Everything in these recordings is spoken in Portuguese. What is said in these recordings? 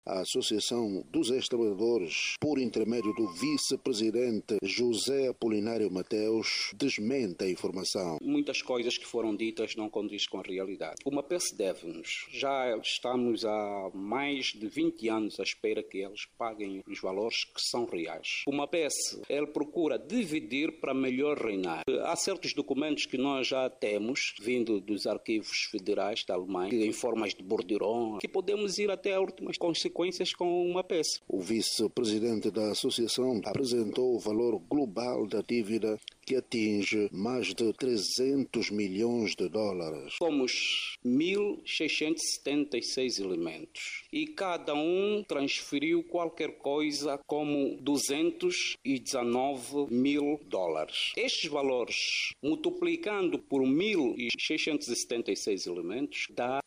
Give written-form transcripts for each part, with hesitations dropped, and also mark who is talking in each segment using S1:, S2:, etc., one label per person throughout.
S1: A Associação dos Ex-Trabalhadores, por intermédio do vice-presidente José Apolinário Mateus, desmente a informação.
S2: Muitas coisas que foram ditas não condizem com a realidade. O MAPES deve-nos. Já estamos há mais de 20 anos à espera que eles paguem os valores que são reais. O MAPES, ele procura dividir para melhor reinar. Há certos documentos que nós já temos, vindo dos arquivos federais da Alemanha, em formas de borderon, que podemos ir até a últimas consequências com uma peça.
S1: O vice-presidente da associação apresentou o valor global da dívida que atinge mais de 300 milhões de dólares.
S2: Somos 1.676 elementos e cada um transferiu qualquer coisa como 219 mil dólares. Estes valores, multiplicando por 1.676 elementos, dá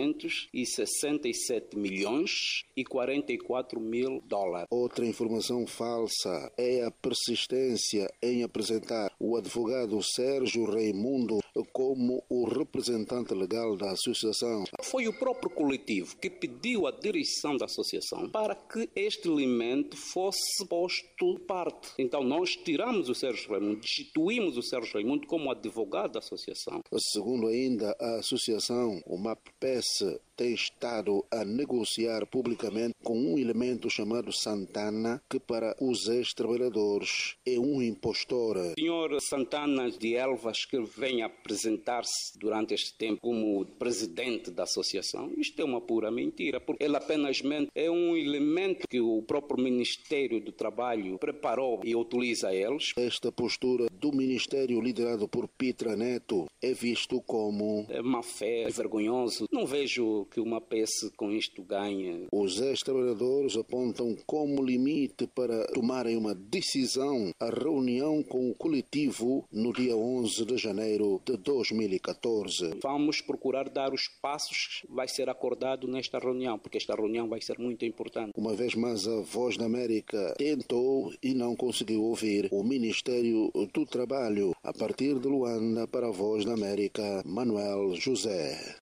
S2: 367 milhões e 44 mil dólares.
S1: Outra informação falsa é a persistência em apresentar o advogado Sérgio Raimundo como o representante legal da associação.
S2: Foi o próprio coletivo que pediu à direção da associação para que este elemento fosse posto de parte. Então nós tiramos o Sérgio Raimundo, destituímos o Sérgio Raimundo como advogado da associação.
S1: Segundo ainda a associação, o MAPES tem estado a negociar publicamente com um elemento chamado Santana, que para os ex-trabalhadores é um impostor.
S2: O senhor Santana de Elvas, que vem apresentar-se durante este tempo como presidente da associação, isto é uma pura mentira, porque ele apenas é um elemento que o próprio Ministério do Trabalho preparou e utiliza eles.
S1: Esta postura do Ministério liderado por Pitra Neto é visto como
S2: má fé, é vergonhoso. Não vejo que uma peça com isto ganha.
S1: Os ex-trabalhadores apontam como limite para tomarem uma decisão a reunião com o coletivo no dia 11 de janeiro de 2014.
S2: Vamos procurar dar os passos que vai ser acordado nesta reunião, porque esta reunião vai ser muito importante.
S1: Uma vez mais, a Voz da América tentou e não conseguiu ouvir o Ministério do Trabalho. A partir de Luanda, para a Voz da América, Manuel José.